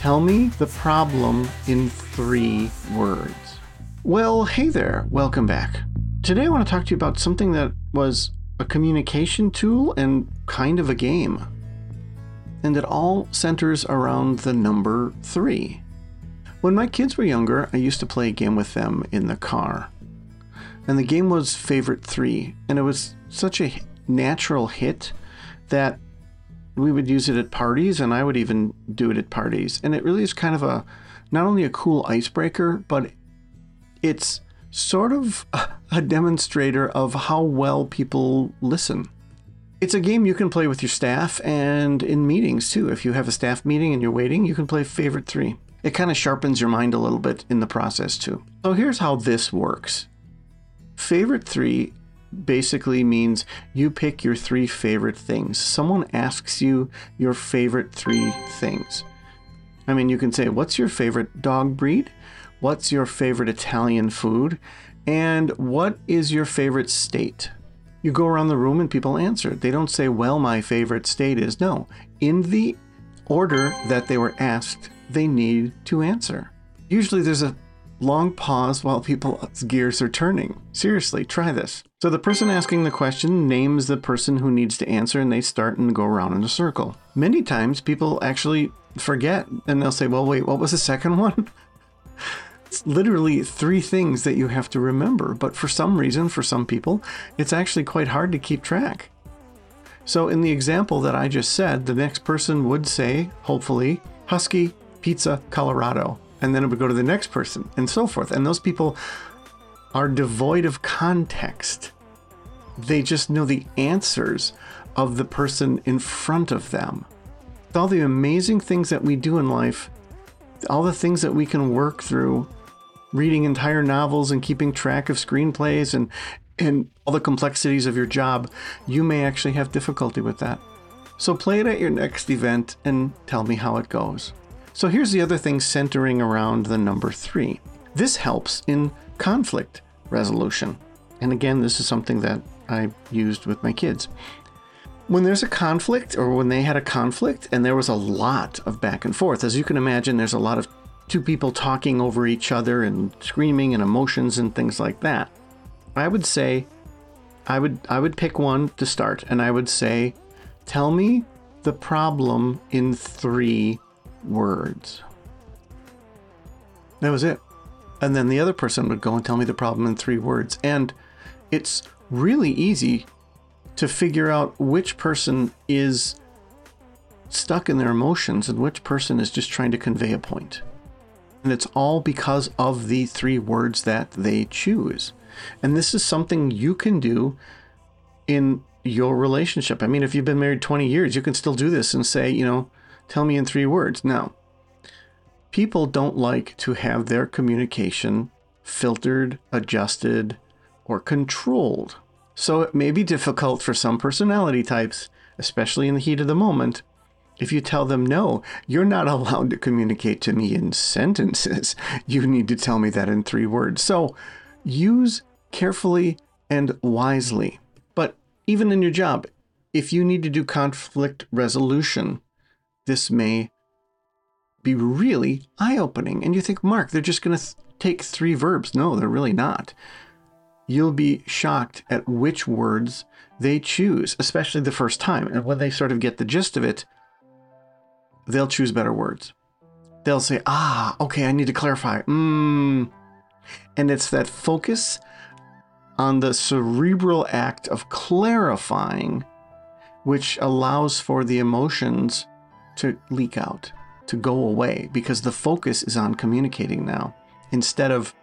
Tell me the problem in 3 words. Well, hey there, welcome back. Today I want to talk to you about something that was a communication tool and kind of a game. And it all centers around the number 3. When my kids were younger, I used to play a game with them in the car. And the game was Favorite 3. And it was such a natural hit that we would use it at parties, and I would even do it at parties. And it really is kind of not only a cool icebreaker, but it's sort of a demonstrator of how well people listen. It's a game you can play with your staff and in meetings too. If you have a staff meeting and you're waiting, you can play Favorite 3. It kind of sharpens your mind a little bit in the process too. So here's how this works. Favorite 3 basically means you pick your 3 favorite things. Someone asks you your favorite 3 things. I mean, you can say, what's your favorite dog breed? What's your favorite Italian food? And what is your favorite state? You go around the room and people answer. They don't say, well, my favorite state is. No. In the order that they were asked, they need to answer. Usually there's a long pause while people's gears are turning. Seriously, try this. So the person asking the question names the person who needs to answer, and they start and go around in a circle. Many times people actually forget and they'll say, well, wait, what was the second one? It's literally 3 things that you have to remember. But for some reason, for some people, it's actually quite hard to keep track. So in the example that I just said, the next person would say, hopefully, Husky Pizza, Colorado. And then it would go to the next person and so forth. And those people are devoid of context. They just know the answers of the person in front of them. All the amazing things that we do in life, all the things that we can work through, reading entire novels and keeping track of screenplays and all the complexities of your job, you may actually have difficulty with that. So play it at your next event and tell me how it goes. So here's the other thing centering around the number 3. This helps in conflict resolution. And again, this is something that I used with my kids. When there's a conflict, or when they had a conflict, and there was a lot of back and forth, as you can imagine, there's a lot of 2 people talking over each other and screaming and emotions and things like that. I would say, I would pick one to start, and I would say, tell me the problem in 3 words. That was it. And then the other person would go and tell me the problem in 3 words. And it's really easy to figure out which person is stuck in their emotions and which person is just trying to convey a point. And it's all because of the 3 words that they choose. And this is something you can do in your relationship. I mean, if you've been married 20 years, you can still do this and say, tell me in 3 words. Now, people don't like to have their communication filtered, adjusted, or controlled. So it may be difficult for some personality types, especially in the heat of the moment, if you tell them, no, you're not allowed to communicate to me in sentences. You need to tell me that in 3 words. So use carefully and wisely. But even in your job, if you need to do conflict resolution, this may be really eye-opening. And you think, Mark, they're just going to take 3 verbs. No, they're really not. You'll be shocked at which words they choose, especially the first time. And when they sort of get the gist of it, they'll choose better words. They'll say, okay, I need to clarify. And it's that focus on the cerebral act of clarifying, which allows for the emotions to leak out, to go away, because the focus is on communicating now instead of,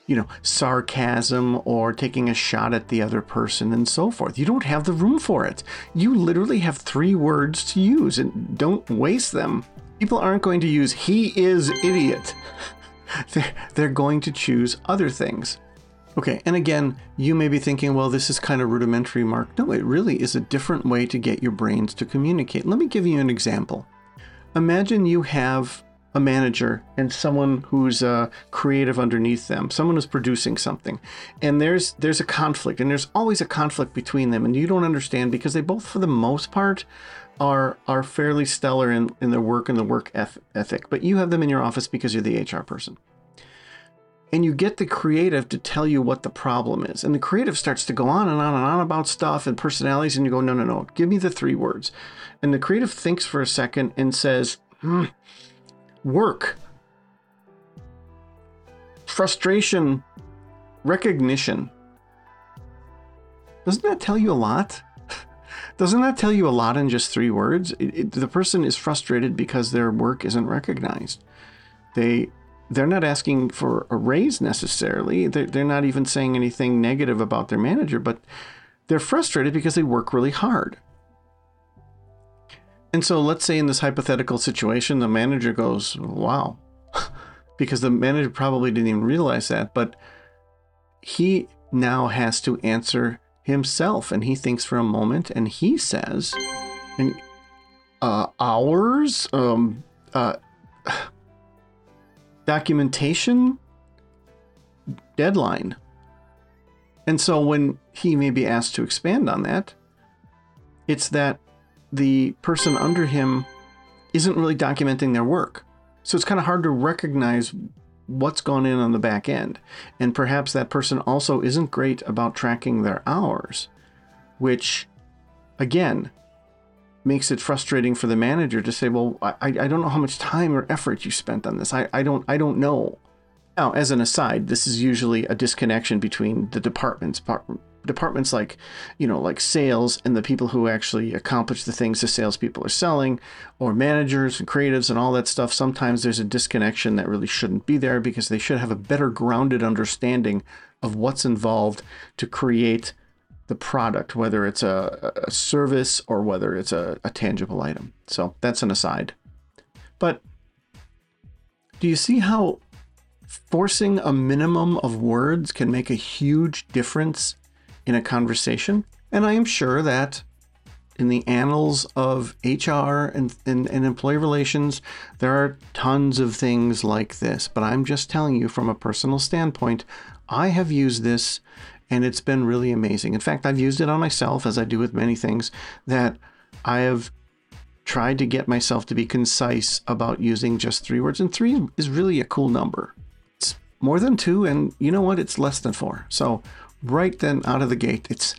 sarcasm or taking a shot at the other person and so forth. You don't have the room for it. You literally have 3 words to use, and don't waste them. People aren't going to use "he is idiot." They're going to choose other things. Okay, and again, you may be thinking, well, this is kind of rudimentary, Mark. No, it really is a different way to get your brains to communicate. Let me give you an example. Imagine you have a manager and someone who's creative underneath them, someone who's producing something, and there's a conflict, and there's always a conflict between them, and you don't understand because they both, for the most part, are fairly stellar in their work and the work ethic, but you have them in your office because you're the HR person. And you get the creative to tell you what the problem is. And the creative starts to go on and on and on about stuff and personalities. And you go, no, give me the 3 words. And the creative thinks for a second and says, work, frustration, recognition. Doesn't that tell you a lot? Doesn't that tell you a lot in just 3 words? The person is frustrated because their work isn't recognized. They're not asking for a raise necessarily. They're not even saying anything negative about their manager, but they're frustrated because they work really hard. And so let's say in this hypothetical situation, the manager goes, wow, because the manager probably didn't even realize that, but he now has to answer himself. And he thinks for a moment and he says, hours, documentation, deadline. And so when he may be asked to expand on that, it's that the person under him isn't really documenting their work. So it's kind of hard to recognize what's gone in on the back end. And perhaps that person also isn't great about tracking their hours, which, again, makes it frustrating for the manager to say, well, I don't know how much time or effort you spent on this. I don't know. Now, as an aside, this is usually a disconnection between the departments like, like sales and the people who actually accomplish the things the salespeople are selling, or managers and creatives and all that stuff. Sometimes there's a disconnection that really shouldn't be there because they should have a better grounded understanding of what's involved to create the product, whether it's a service or whether it's a tangible item. So that's an aside. But do you see how forcing a minimum of words can make a huge difference in a conversation? And I am sure that in the annals of HR and employee relations, there are tons of things like this. But I'm just telling you from a personal standpoint, I have used this and it's been really amazing. In fact, I've used it on myself, as I do with many things, that I have tried to get myself to be concise about using just 3 words. And 3 is really a cool number. It's more than 2, and you know what? It's less than 4. So right then out of the gate, it's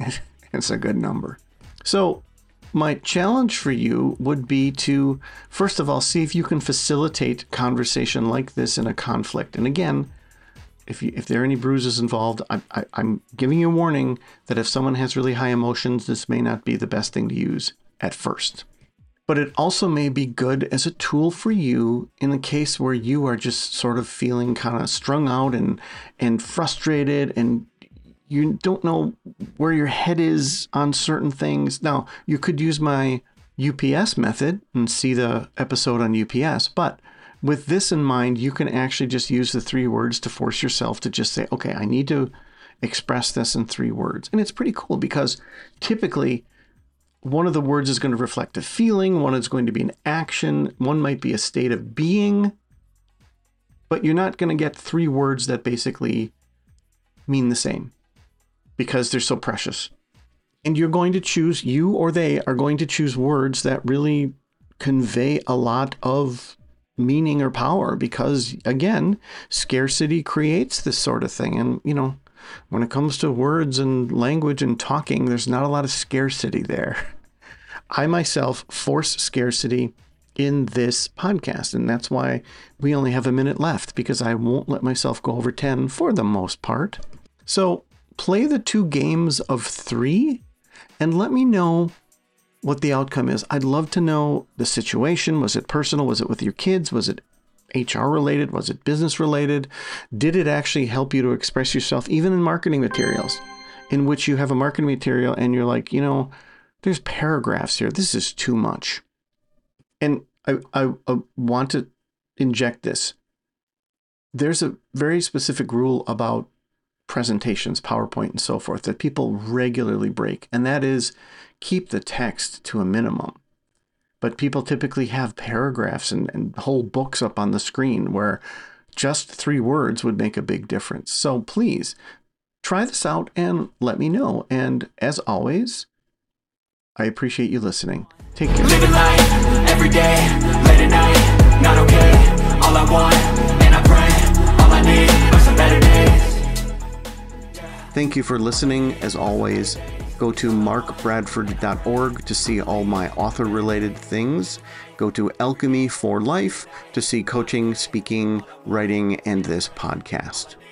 a good number. So my challenge for you would be to, first of all, see if you can facilitate conversation like this in a conflict. And again, if there are any bruises involved, I'm giving you a warning that if someone has really high emotions, this may not be the best thing to use at first. But it also may be good as a tool for you in the case where you are just sort of feeling kind of strung out and frustrated, and you don't know where your head is on certain things. Now, you could use my UPS method and see the episode on UPS, but with this in mind, you can actually just use the 3 words to force yourself to just say, okay, I need to express this in 3 words. And it's pretty cool because typically one of the words is going to reflect a feeling, one is going to be an action, one might be a state of being, but you're not going to get 3 words that basically mean the same because they're so precious. And you're going to choose, you or they are going to choose words that really convey a lot of meaning or power because, again, scarcity creates this sort of thing. And, when it comes to words and language and talking, there's not a lot of scarcity there. I myself force scarcity in this podcast, and that's why we only have a minute left, because I won't let myself go over 10 for the most part. So play the 2 games of 3 and let me know what the outcome is. I'd love to know the situation. Was it personal? Was it with your kids? Was it HR related? Was it business related? Did it actually help you to express yourself, even in marketing materials, in which you have a marketing material and you're like, there's paragraphs here. This is too much. And I want to inject this. There's a very specific rule about presentations, PowerPoint and so forth, that people regularly break. And that is, keep the text to a minimum. but people typically have paragraphs and whole books up on the screen where just 3 words would make a big difference. So please try this out and let me know. And as always, I appreciate you listening. Take care. Living life every day, late at night, not okay. All I want, and I pray, all I need are some better days. Thank you for listening. As always, go to markbradford.org to see all my author-related things. Go to Alchemy for Life to see coaching, speaking, writing, and this podcast.